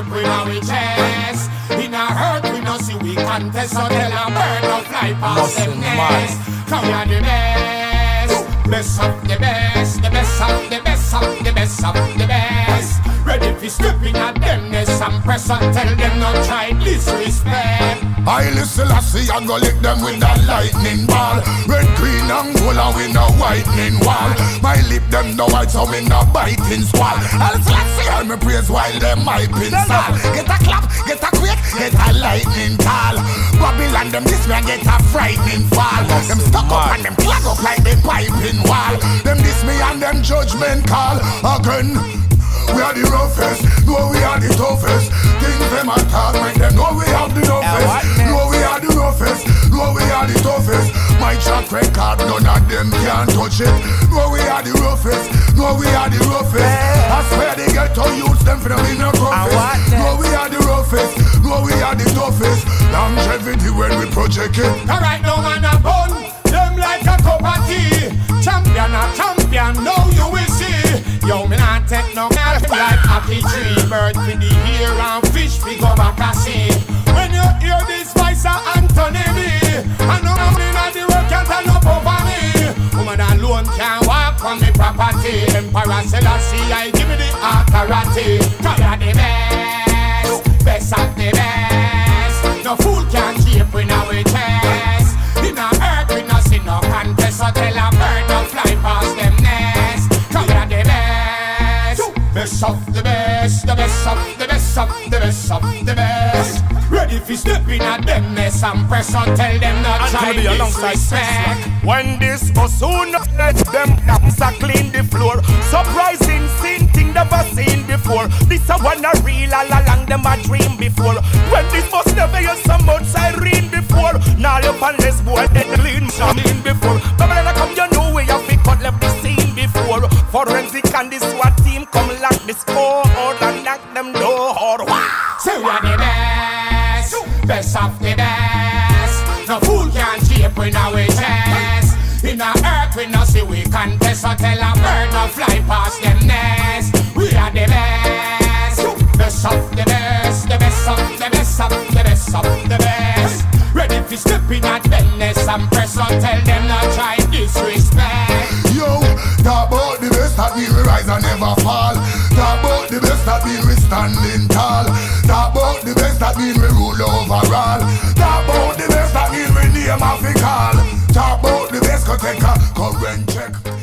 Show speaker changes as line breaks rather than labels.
keep in our chest. In our hurt we no see we contest. So tell a bird no fly past them nest. Come on the best. Best of the best. The best of the best of the best of the best. Ready for stepping at them nest and press and tell them not try disrespect.
I listen, I see, I go lick them with that lightning ball. Red, green and gold and we no whitening wall. My lip them no white so me no biting squall. I'll see all me praise while them my pin sal. Get a clap, get a quake, get a lightning call. Babylon them this man get a frightening fall. Them stuck up and them clog up like the piping wall. Them this me and them judgment call again. We are the roughest, no we are the toughest. Things them attack, make them know we have the toughest. No we are the roughest, no we are the toughest. My track record, none of them can touch it. No we are the roughest, no we are the roughest. I swear they get to use them for them in the roughest. No we are the roughest, no we are the toughest. Longevity when we project it.
Alright, no man a bun, them like a cup of tea. Champion a champion, now you will see. Yo, me not take no milk like happy tree. Bird for the ear and fish we go back a sea. When you hear this voice of Anthony B, I know I'm in the work can't turn up over me. Woman alone can't walk on me property. Emperor Selassie, I give me the authority. Cause you're the best, best of the best. No fool can keep in our chest. In a earth we no see no contest. So tell a bird no fly past them nest. Cause you're the best of the best, the best of the best of the best of the best. Ready for stepping at them mess and press on, tell them not try disrespect.
When this bassoon let them dance a clean the floor. Surprising scene, thing never seen before. This a one a real all along them a dream before. When this bus never hear some much siren before. Now you pan this boy they clean in before. But when I come you know we have to cut left the scene before. Forensic and this SWAT team come lock the score out and knock them door.
So we are the best, best of the best. No fool can keep in our chest. In the earth we no see we contest. So tell a bird no fly past them nest. We are the best, best of the best. The best of the best of the best of the best. Ready for stepping at them nest and press on, tell them not try disrespect.
Yo, talk about the best that mean we rise and never fall. Talk about the best that mean we standing tall. Talk about the best that mean we rule overall. Talk about the best that mean we name off a call. Talk about the best go take a current check.